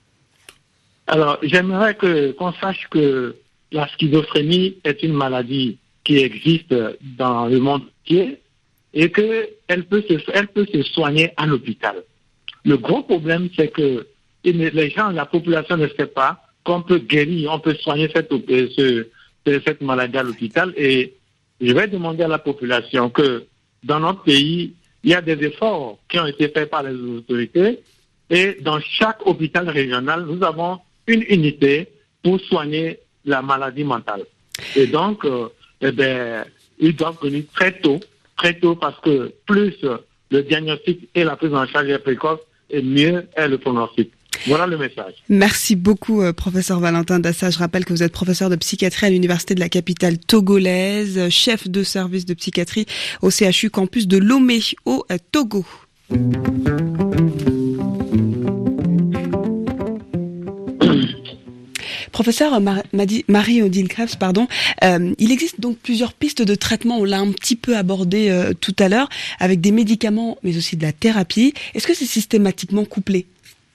Alors, j'aimerais que, qu'on sache que la schizophrénie est une maladie qui existe dans le monde entier et qu'elle peut se, elle peut se soigner à l'hôpital. Le gros problème, c'est que les gens, la population ne sait pas qu'on peut guérir, on peut soigner cette, ce, cette maladie à l'hôpital. Et je vais demander à la population que dans notre pays, il y a des efforts qui ont été faits par les autorités et dans chaque hôpital régional, nous avons une unité pour soigner la maladie mentale. Et donc, euh, eh ben, ils doivent venir très tôt, très tôt, parce que plus le diagnostic et la prise en charge est précoce, et mieux est le pronostic. Voilà le message. Merci beaucoup, euh, professeur Valentin Dassa. Je rappelle que vous êtes professeur de psychiatrie à l'université de la capitale togolaise, chef de service de psychiatrie au C H U campus de Lomé au euh, Togo. Professeur Mar- Marie-Odile Krebs, pardon, euh, il existe donc plusieurs pistes de traitement. On l'a un petit peu abordé euh, tout à l'heure, avec des médicaments, mais aussi de la thérapie. Est-ce que c'est systématiquement couplé ?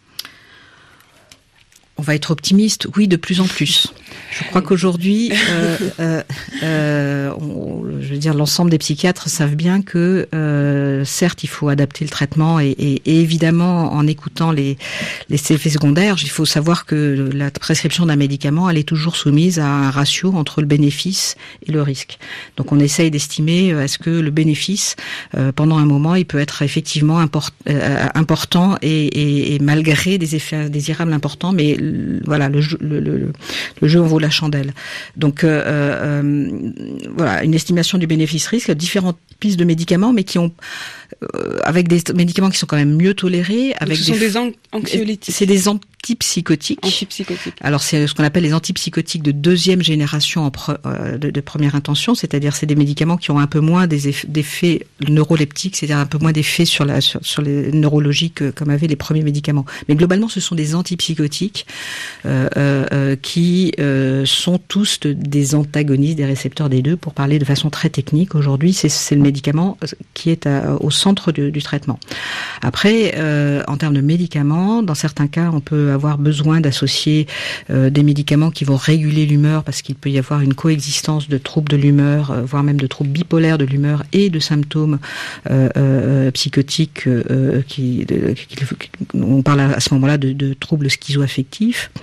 On va être optimiste, oui, de plus en plus. Je crois qu'aujourd'hui, euh, euh, euh, on, je veux dire, l'ensemble des psychiatres savent bien que, euh, certes, il faut adapter le traitement et, et, et évidemment, en écoutant les, les effets secondaires, il faut savoir que la prescription d'un médicament, elle est toujours soumise à un ratio entre le bénéfice et le risque. Donc, on essaye d'estimer est-ce que le bénéfice, euh, pendant un moment, il peut être effectivement import, euh, important et, et, et malgré des effets indésirables importants, mais voilà, le jeu, le, le, le jeu en vaut la chandelle. Donc, euh, euh, voilà, une estimation du bénéfice-risque, différentes pistes de médicaments, mais qui ont, euh, avec des médicaments qui sont quand même mieux tolérés. Avec Donc ce des sont des anxiolytiques. C'est des antipsychotiques. Antipsychotiques. Alors, c'est ce qu'on appelle les antipsychotiques de deuxième génération en pre, euh, de, de première intention, c'est-à-dire c'est des médicaments qui ont un peu moins des eff- d'effets neuroleptiques, c'est-à-dire un peu moins d'effets sur la sur, sur les neurologiques euh, comme avaient les premiers médicaments. Mais globalement, ce sont des antipsychotiques euh, euh, qui euh, sont tous de, des antagonistes des récepteurs D deux, pour parler de façon très technique. Aujourd'hui, c'est, c'est le médicament qui est à, au centre du, du traitement. Après, euh, en termes de médicaments, dans certains cas, on peut avoir besoin d'associer euh, des médicaments qui vont réguler l'humeur, parce qu'il peut y avoir une coexistence de troubles de l'humeur, euh, voire même de troubles bipolaires de l'humeur et de symptômes euh, euh, psychotiques. Euh, qui, de, qui, on parle à, à ce moment-là de, de troubles schizoaffectifs.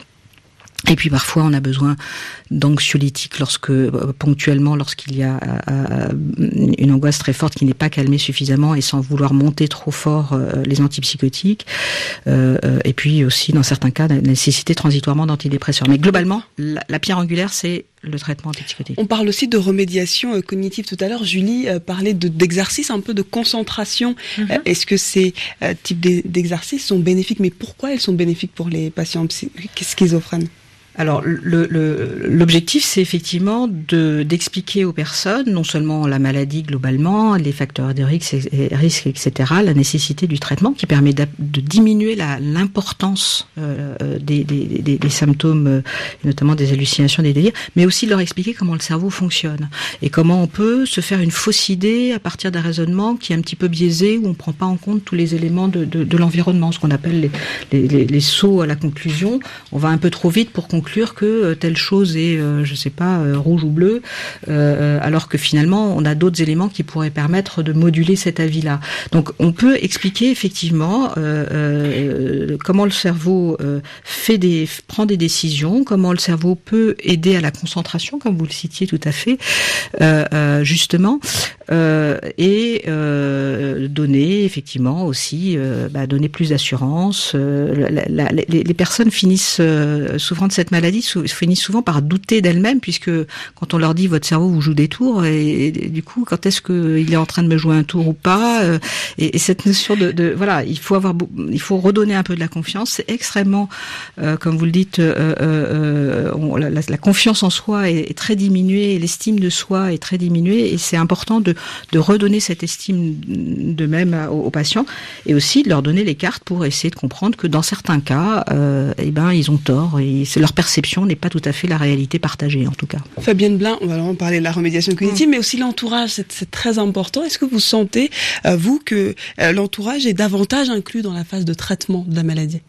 Et puis parfois on a besoin d'anxiolytiques lorsque ponctuellement lorsqu'il y a euh, une angoisse très forte qui n'est pas calmée suffisamment, et sans vouloir monter trop fort euh, les antipsychotiques. Euh, et puis aussi dans certains cas la nécessité transitoirement d'antidépresseurs. Mais globalement la, la pierre angulaire c'est le traitement antipsychotique. On parle aussi de remédiation euh, cognitive tout à l'heure. Julie euh, parlait de, d'exercices, un peu de concentration. Mm-hmm. Euh, est-ce que ces euh, types d'exercices sont bénéfiques? Mais pourquoi elles sont bénéfiques pour les patients psy- schizophrènes? Alors, le, le, l'objectif, c'est effectivement de, d'expliquer aux personnes, non seulement la maladie globalement, les facteurs de risque, et, risque et cetera, la nécessité du traitement qui permet de diminuer la, l'importance euh, des, des, des, des symptômes, euh, notamment des hallucinations, des délires, mais aussi de leur expliquer comment le cerveau fonctionne et comment on peut se faire une fausse idée à partir d'un raisonnement qui est un petit peu biaisé, où on ne prend pas en compte tous les éléments de, de, de l'environnement, ce qu'on appelle les, les, les, les sauts à la conclusion. On va un peu trop vite pour conclure que telle chose est, euh, je sais pas, euh, rouge ou bleu, euh, alors que finalement on a d'autres éléments qui pourraient permettre de moduler cet avis-là. Donc on peut expliquer effectivement euh, euh, comment le cerveau euh, fait des, prend des décisions, comment le cerveau peut aider à la concentration, comme vous le citiez tout à fait, euh, euh, justement, euh, et euh, donner effectivement aussi, euh, bah, donner plus d'assurance. Euh, la, la, les, les personnes finissent euh, souffrant de cette maladie maladie finissent souvent par douter d'elles-mêmes, puisque quand on leur dit votre cerveau vous joue des tours, et, et du coup quand est-ce qu'il est en train de me jouer un tour ou pas, euh, et, et cette notion de, de voilà, il faut avoir, il faut redonner un peu de la confiance. C'est extrêmement, euh, comme vous le dites, euh, euh, on, la, la confiance en soi est, est très diminuée, l'estime de soi est très diminuée, et c'est important de, de redonner cette estime d'eux-mêmes aux, aux patients, et aussi de leur donner les cartes pour essayer de comprendre que dans certains cas, euh, eh ben ils ont tort, et c'est leur perception n'est pas tout à fait la réalité partagée, en tout cas. Fabienne Blin, on va alors parler de la remédiation cognitive, mmh. mais aussi l'entourage, c'est, c'est très important. Est-ce que vous sentez, euh, vous, que euh, l'entourage est davantage inclus dans la phase de traitement de la maladie?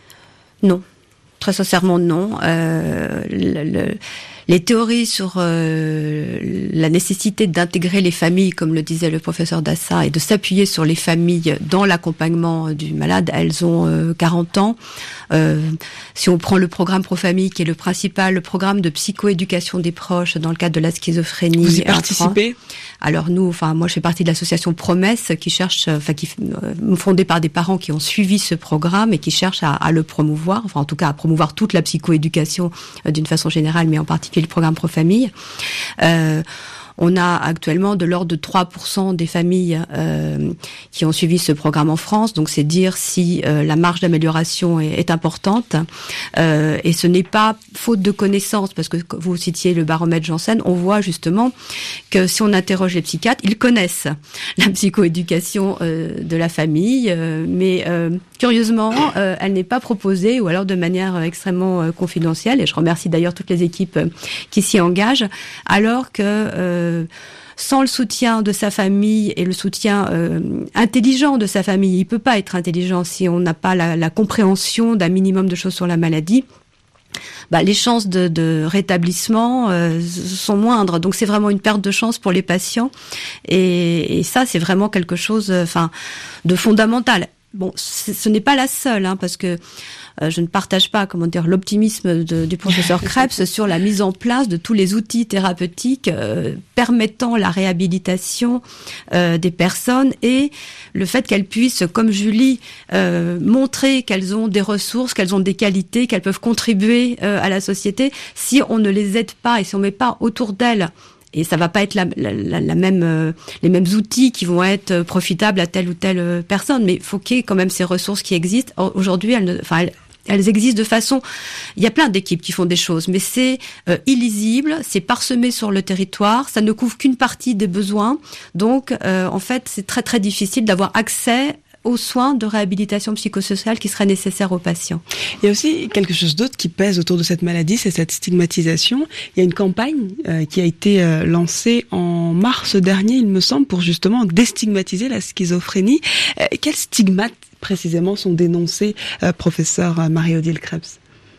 Non. Très sincèrement, non. Euh, le, le... Les théories sur euh, la nécessité d'intégrer les familles, comme le disait le professeur Dassa, et de s'appuyer sur les familles dans l'accompagnement du malade, elles ont euh, quarante ans. Euh, si on prend le programme Pro-Famille, qui est le principal, le programme de psychoéducation des proches dans le cadre de la schizophrénie. Vous y participez? Alors nous, enfin moi je fais partie de l'association Promesse, qui cherche, enfin qui euh, fondée par des parents qui ont suivi ce programme et qui cherchent à, à le promouvoir, enfin en tout cas à promouvoir toute la psychoéducation euh, d'une façon générale, mais en particulier le programme Pro-Famille. Euh, on a actuellement de l'ordre de trois pour cent des familles euh, qui ont suivi ce programme en France. Donc c'est dire si euh, la marge d'amélioration est, est importante. Euh, et ce n'est pas faute de connaissances, parce que vous citiez le baromètre Janssen, on voit justement que si on interroge les psychiatres, ils connaissent la psychoéducation euh, de la famille, euh, mais euh, curieusement, euh, elle n'est pas proposée, ou alors de manière euh, extrêmement euh, confidentielle, et je remercie d'ailleurs toutes les équipes euh, qui s'y engagent, alors que euh, sans le soutien de sa famille et le soutien euh, intelligent de sa famille, il peut pas être intelligent si on n'a pas la, la compréhension d'un minimum de choses sur la maladie. Bah, les chances de, de rétablissement euh, sont moindres. Donc c'est vraiment une perte de chance pour les patients. Et, et ça, c'est vraiment quelque chose, enfin, de fondamental. Bon, ce n'est pas la seule, hein, parce que euh, je ne partage pas, comment dire, l'optimisme de, du professeur Krebs sur la mise en place de tous les outils thérapeutiques euh, permettant la réhabilitation euh, des personnes, et le fait qu'elles puissent, comme Julie, euh, montrer qu'elles ont des ressources, qu'elles ont des qualités, qu'elles peuvent contribuer euh, à la société. Si on ne les aide pas et si on ne met pas autour d'elles, et ça va pas être la, la, la même, euh, les mêmes outils qui vont être profitables à telle ou telle personne, mais il faut qu'il y ait quand même ces ressources qui existent. Aujourd'hui, elles, ne, enfin, elles, elles existent de façon. Il y a plein d'équipes qui font des choses, mais c'est euh, illisible, c'est parsemé sur le territoire, ça ne couvre qu'une partie des besoins. Donc, euh, en fait, c'est très très difficile d'avoir accès aux soins de réhabilitation psychosociale qui seraient nécessaires aux patients. Il y a aussi quelque chose d'autre qui pèse autour de cette maladie, c'est cette stigmatisation. Il y a une campagne euh, qui a été euh, lancée en mars dernier, il me semble, pour justement déstigmatiser la schizophrénie. Euh, quels stigmates précisément sont dénoncés, euh, professeur Marie-Odile Krebs ?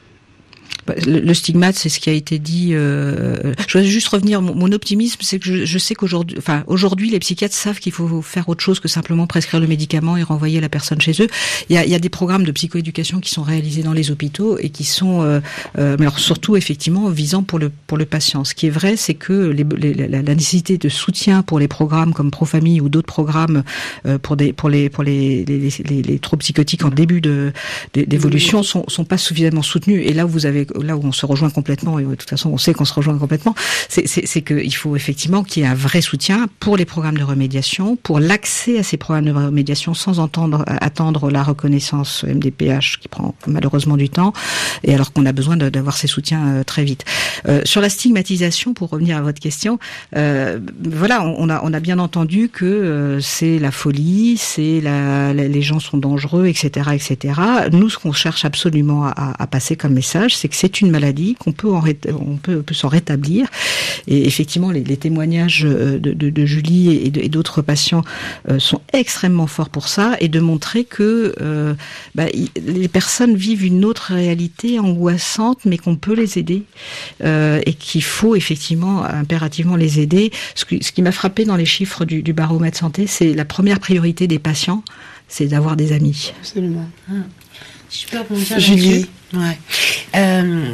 Le, le stigmate, c'est ce qui a été dit. Euh, je voudrais juste revenir. Mon, mon optimisme, c'est que je, je sais qu'aujourd'hui, enfin aujourd'hui, les psychiatres savent qu'il faut faire autre chose que simplement prescrire le médicament et renvoyer la personne chez eux. Il y a, il y a des programmes de psychoéducation qui sont réalisés dans les hôpitaux et qui sont, euh, euh, mais alors surtout effectivement visant pour le pour le patient. Ce qui est vrai, c'est que les, les, la, la nécessité de soutien pour les programmes comme Profamille ou d'autres programmes euh, pour des pour les pour les les, les, les troubles psychotiques en début de d'évolution sont sont pas suffisamment soutenus. Et là où vous avez là où on se rejoint complètement, et de toute façon on sait qu'on se rejoint complètement, c'est, c'est, c'est qu'il faut effectivement qu'il y ait un vrai soutien pour les programmes de remédiation, pour l'accès à ces programmes de remédiation sans entendre, attendre la reconnaissance M D P H qui prend malheureusement du temps, et alors qu'on a besoin de, d'avoir ces soutiens euh, très vite. Euh, sur la stigmatisation, pour revenir à votre question, euh, voilà, on, on a on a bien entendu que euh, c'est la folie, c'est la, la, les gens sont dangereux, et cetera, et cetera. Nous, ce qu'on cherche absolument à, à passer comme message, c'est que c'est une maladie qu'on peut en ré... on peut, peut s'en rétablir. Et effectivement, les, les témoignages de, de, de Julie et, de, et d'autres patients euh, sont extrêmement forts pour ça, et de montrer que euh, bah, y, les personnes vivent une autre réalité angoissante, mais qu'on peut les aider euh, et qu'il faut effectivement impérativement les aider. Ce, que, ce qui m'a frappé dans les chiffres du, du baromètre santé, c'est la première priorité des patients, c'est d'avoir des amis. Absolument. Ah. Je peux rebondir Julie. Ouais. Euh,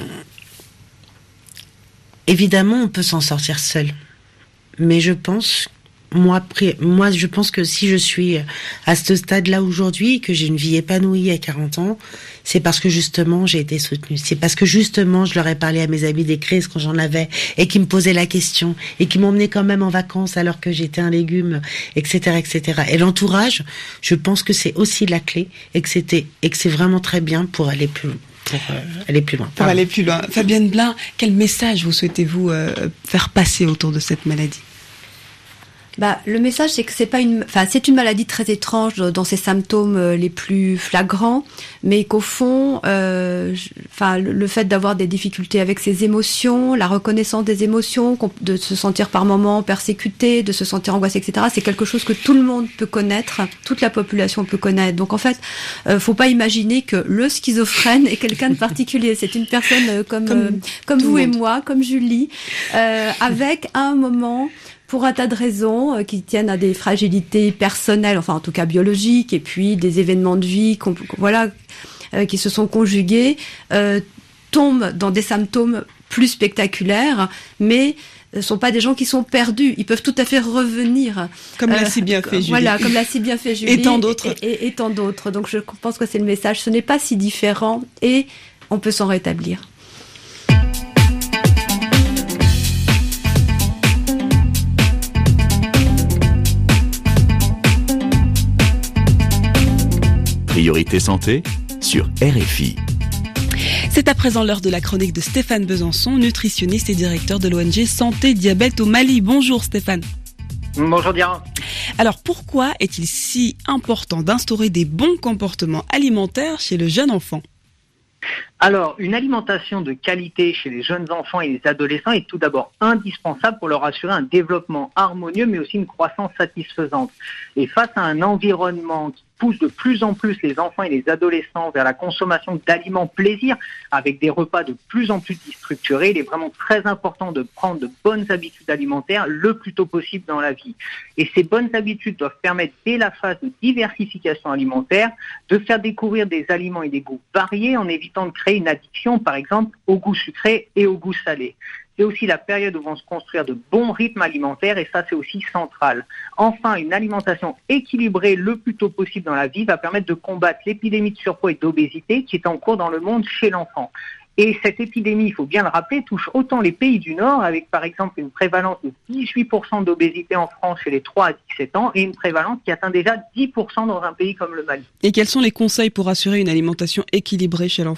évidemment, on peut s'en sortir seul, mais je pense, moi, moi, je pense que si je suis à ce stade-là aujourd'hui, que j'ai une vie épanouie à quarante ans, c'est parce que justement j'ai été soutenue. C'est parce que justement je leur ai parlé à mes amis des crises quand j'en avais et qui me posaient la question et qui m'emmenaient quand même en vacances alors que j'étais un légume, et cetera, et cetera. Et l'entourage, je pense que c'est aussi la clé et que c'était et que c'est vraiment très bien pour aller plus loin. Pour euh, aller plus loin. Pour Pardon. aller plus loin. Fabienne Blin, quel message vous souhaitez-vous euh, faire passer autour de cette maladie ? Bah, le message, c'est que c'est pas une, enfin, c'est une maladie très étrange dans ses symptômes les plus flagrants, mais qu'au fond, euh, enfin, le, le fait d'avoir des difficultés avec ses émotions, la reconnaissance des émotions, de se sentir par moments persécuté, de se sentir angoissé, et cetera, c'est quelque chose que tout le monde peut connaître, toute la population peut connaître. Donc, en fait, euh, faut pas imaginer que le schizophrène est quelqu'un de particulier. C'est une personne euh, comme, comme, euh, comme vous et moi, comme Julie, euh, avec à un moment, pour un tas de raisons euh, qui tiennent à des fragilités personnelles, enfin en tout cas biologiques, et puis des événements de vie, voilà, euh, qui se sont conjugués, euh, tombent dans des symptômes plus spectaculaires, mais ne sont pas des gens qui sont perdus. Ils peuvent tout à fait revenir. Comme l'a euh, si bien fait Julie. Voilà, comme l'a si bien fait Julie. Et tant d'autres. Et, et, et tant d'autres. Donc je pense que c'est le message. Ce n'est pas si différent et on peut s'en rétablir. Priorité Santé sur R F I. C'est à présent l'heure de la chronique de Stéphane Besançon, nutritionniste et directeur de l'O N G Santé Diabète au Mali. Bonjour Stéphane. Bonjour Diane. Alors pourquoi est-il si important d'instaurer des bons comportements alimentaires chez le jeune enfant ? Alors, une alimentation de qualité chez les jeunes enfants et les adolescents est tout d'abord indispensable pour leur assurer un développement harmonieux, mais aussi une croissance satisfaisante. Et face à un environnement qui pousse de plus en plus les enfants et les adolescents vers la consommation d'aliments plaisir, avec des repas de plus en plus déstructurés, il est vraiment très important de prendre de bonnes habitudes alimentaires le plus tôt possible dans la vie. Et ces bonnes habitudes doivent permettre, dès la phase de diversification alimentaire, de faire découvrir des aliments et des goûts variés en évitant de créer une addiction, par exemple, au goût sucré et au goût salé. C'est aussi la période où vont se construire de bons rythmes alimentaires et ça, c'est aussi central. Enfin, une alimentation équilibrée le plus tôt possible dans la vie va permettre de combattre l'épidémie de surpoids et d'obésité qui est en cours dans le monde chez l'enfant. Et cette épidémie, il faut bien le rappeler, touche autant les pays du Nord, avec par exemple une prévalence de dix-huit pour cent d'obésité en France chez les trois à dix-sept ans et une prévalence qui atteint déjà dix pour cent dans un pays comme le Mali. Et quels sont les conseils pour assurer une alimentation équilibrée chez l'enfant ?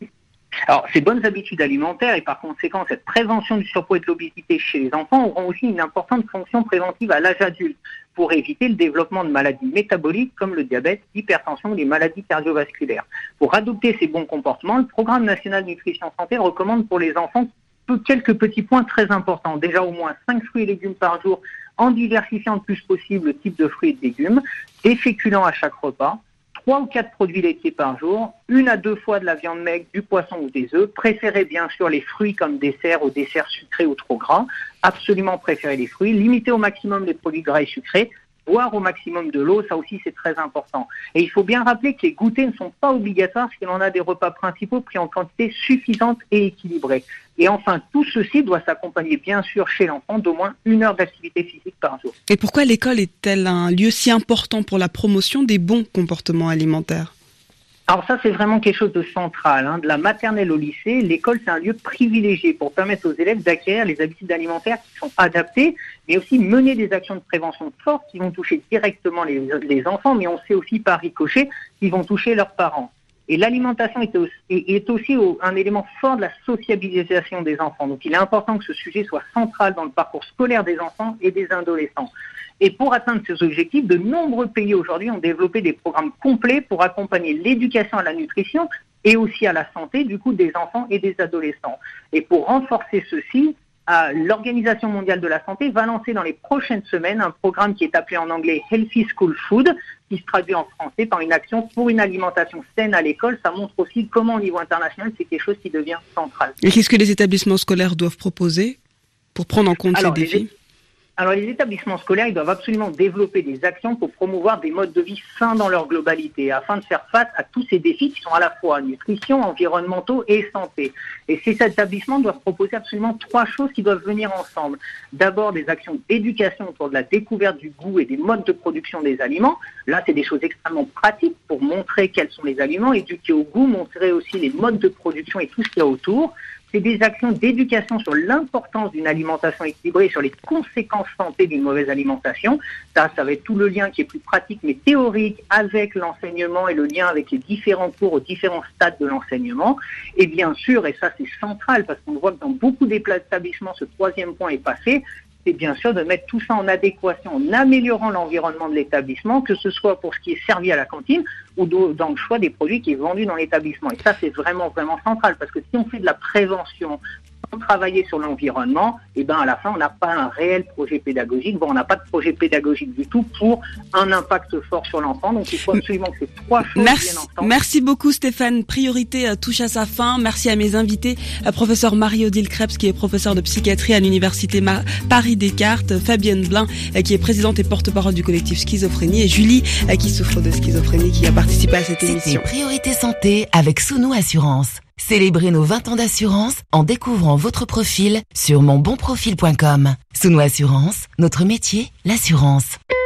Alors, ces bonnes habitudes alimentaires et par conséquent cette prévention du surpoids et de l'obésité chez les enfants auront aussi une importante fonction préventive à l'âge adulte pour éviter le développement de maladies métaboliques comme le diabète, l'hypertension ou les maladies cardiovasculaires. Pour adopter ces bons comportements, le Programme national nutrition santé recommande pour les enfants quelques petits points très importants. Déjà au moins cinq fruits et légumes par jour en diversifiant le plus possible le type de fruits et de légumes, des féculents à chaque repas, trois ou quatre produits laitiers par jour, une à deux fois de la viande maigre, du poisson ou des œufs. Préférez bien sûr les fruits comme dessert ou desserts sucrés ou trop gras. Absolument préférez les fruits. Limitez au maximum les produits gras et sucrés. Boire au maximum de l'eau, ça aussi c'est très important. Et il faut bien rappeler que les goûters ne sont pas obligatoires parce qu'on a des repas principaux pris en quantité suffisante et équilibrée. Et enfin, tout ceci doit s'accompagner bien sûr chez l'enfant d'au moins une heure d'activité physique par jour. Et pourquoi l'école est-elle un lieu si important pour la promotion des bons comportements alimentaires ? Alors ça, c'est vraiment quelque chose de central. Hein. De la maternelle au lycée, l'école, c'est un lieu privilégié pour permettre aux élèves d'acquérir les habitudes alimentaires qui sont adaptées, mais aussi mener des actions de prévention fortes qui vont toucher directement les, les enfants, mais on sait aussi par ricochet qui vont toucher leurs parents. Et l'alimentation est aussi, est aussi un élément fort de la sociabilisation des enfants. Donc il est important que ce sujet soit central dans le parcours scolaire des enfants et des adolescents. Et pour atteindre ces objectifs, de nombreux pays aujourd'hui ont développé des programmes complets pour accompagner l'éducation à la nutrition et aussi à la santé du coup des enfants et des adolescents. Et pour renforcer ceci, l'Organisation mondiale de la santé va lancer dans les prochaines semaines un programme qui est appelé en anglais Healthy School Food, qui se traduit en français par une action pour une alimentation saine à l'école. Ça montre aussi comment au niveau international, c'est quelque chose qui devient central. Et qu'est-ce que les établissements scolaires doivent proposer pour prendre en compte Alors, ces défis ? Alors, les établissements scolaires, ils doivent absolument développer des actions pour promouvoir des modes de vie sains dans leur globalité, afin de faire face à tous ces défis qui sont à la fois nutrition, environnementaux et santé. Et ces établissements doivent proposer absolument trois choses qui doivent venir ensemble. D'abord, des actions d'éducation autour de la découverte du goût et des modes de production des aliments. Là, c'est des choses extrêmement pratiques pour montrer quels sont les aliments, éduquer au goût, montrer aussi les modes de production et tout ce qu'il y a autour. C'est des actions d'éducation sur l'importance d'une alimentation équilibrée, sur les conséquences santé d'une mauvaise alimentation. Ça, ça va être tout le lien qui est plus pratique mais théorique avec l'enseignement et le lien avec les différents cours aux différents stades de l'enseignement. Et bien sûr, et ça c'est central parce qu'on voit que dans beaucoup d'établissements, ce troisième point est passé, c'est bien sûr de mettre tout ça en adéquation, en améliorant l'environnement de l'établissement, que ce soit pour ce qui est servi à la cantine ou dans le choix des produits qui est vendu dans l'établissement. Et ça, c'est vraiment, vraiment central, parce que si on fait de la prévention, sans travailler sur l'environnement, et ben à la fin, on n'a pas un réel projet pédagogique. Bon, on n'a pas de projet pédagogique du tout pour un impact fort sur l'enfant. Donc, il faut absolument que ces trois choses Merci, viennent ensemble. Merci beaucoup, Stéphane. Priorité euh, touche à sa fin. Merci à mes invités, à professeur Marie-Odile Krebs, qui est professeure de psychiatrie à l'université Ma- Paris-Descartes, Fabienne Blin, euh, qui est présidente et porte-parole du collectif Schizophrénie, et Julie, euh, qui souffre de schizophrénie, qui a participé à cette C'était émission. Priorité Santé avec Sounou Assurance. Célébrez nos vingt ans d'assurance en découvrant votre profil sur mon bon profil point com. Sounou Assurance, notre métier, l'assurance.